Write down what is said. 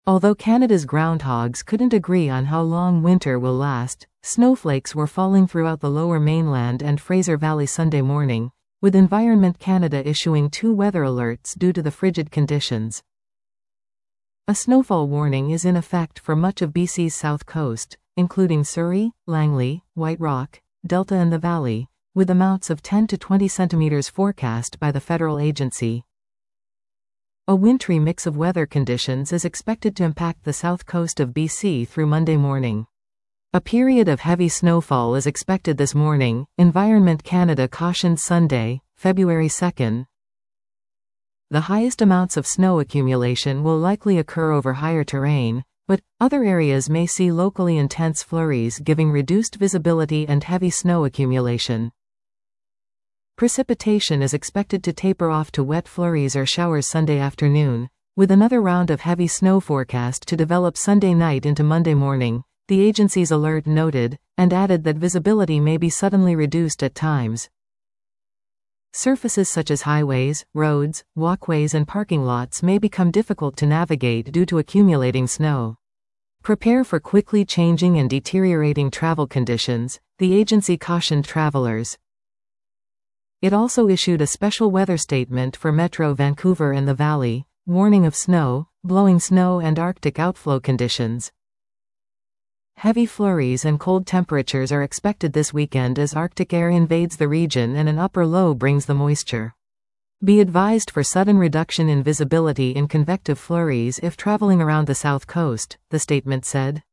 Although Canada's groundhogs couldn't agree on how long winter will last, snowflakes were falling throughout the Lower Mainland and Fraser Valley Sunday morning, with Environment Canada issuing 2 weather alerts due to the frigid conditions. A snowfall warning is in effect for much of BC's south coast, including Surrey, Langley, White Rock, Delta and the Valley, with amounts of 10 to 20 centimeters forecast by the federal agency. A wintry mix of weather conditions is expected to impact the south coast of BC through Monday morning. A period of heavy snowfall is expected this morning, Environment Canada cautioned Sunday, February 2nd. The highest amounts of snow accumulation will likely occur over higher terrain, but other areas may see locally intense flurries giving reduced visibility and heavy snow accumulation. Precipitation is expected to taper off to wet flurries or showers Sunday afternoon, with another round of heavy snow forecast to develop Sunday night into Monday morning, the agency's alert noted, and added that visibility may be suddenly reduced at times. Surfaces such as highways, roads, walkways and parking lots may become difficult to navigate due to accumulating snow. Prepare for quickly changing and deteriorating travel conditions, the agency cautioned travelers. It also issued a special weather statement for Metro Vancouver and the Valley, warning of snow, blowing snow and Arctic outflow conditions. Heavy flurries and cold temperatures are expected this weekend as Arctic air invades the region and an upper low brings the moisture. Be advised for sudden reduction in visibility in convective flurries if traveling around the south coast, the statement said.